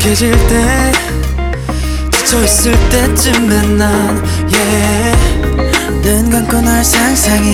익숙해질 때 지쳐있을 때쯤에 난 눈 감고 널 상상해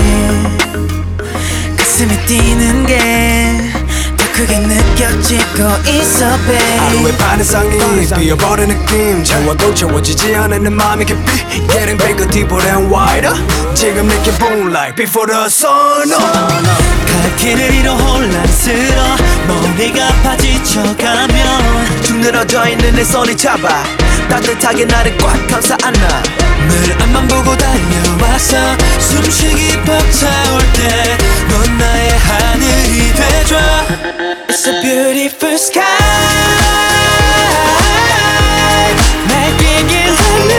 가슴이 뛰는 게 더 크게 느껴지고 있어 babe. 하루의 반 이상이 비어버린 느낌 채워도 채워지지 않는 내 맘이 깊이 Getting bigger, deeper and wider 지금 내 기분 like before the sun 갈 길을 잃어 혼란스러워 머리가 파지쳐가면 쭉 늘어져 있는 내 손이 잡아 따뜻하게 나를 꽉 감싸 안아 늘 앞만 보고 달려와서 숨쉬기 벅차올 때 넌 나의 하늘이 돼줘 It's a beautiful sky 날뛰길 하늘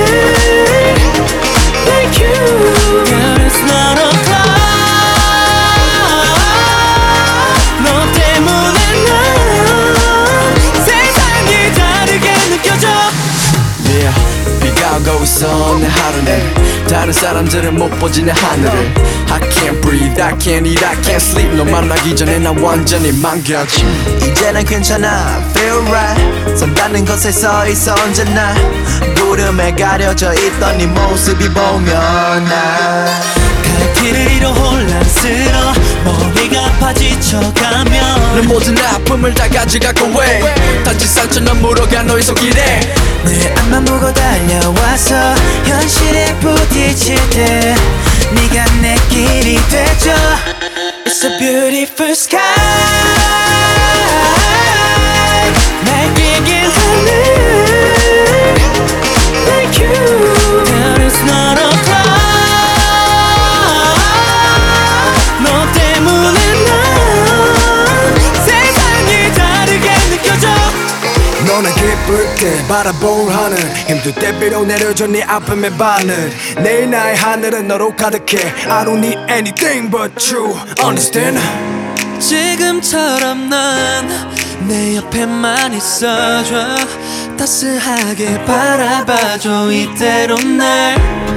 Like you Girl it's not a cloud 너 때문에 난 세상이 다르게 느껴져 Yeah, 비가 오고 있어 내 하루는 다른 사람들은 못 보지 내 하늘을 I can't breathe, I can't eat, I can't sleep 너 만나기 전에 난 완전히 망가짐 이제는 괜찮아, feel right 선닿는 곳에 서 있어 언제나 구름에 가려져 있던 네 모습이 보면 갈 길을 잃어 혼란스러워 머리가 파지쳐가면 내 모든 아픔을 다 가져가고 왜 단지 상처는 물어가 너의 손길에 늘 앞만 보고 달려와서 현실에 부딪힐 때 네가 내 길이 되죠 It's a beautiful sky 날뛰길 하늘 Like you There is not a cloud 너 때문에 난 세상이 다르게 느껴져 너는 기쁠 때 바라볼 하늘 힘들 때 비로 내려줘 네 아픔의 바늘 내일 나의 하늘은 너로 가득해 I don't need anything but you Understand? 지금처럼 난 내 옆에만 있어줘 따스하게 바라봐줘 이대로 날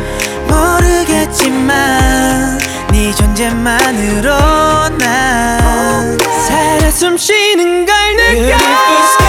모르겠지만 네 존재만으로 난 살아 숨쉬는 걸 느껴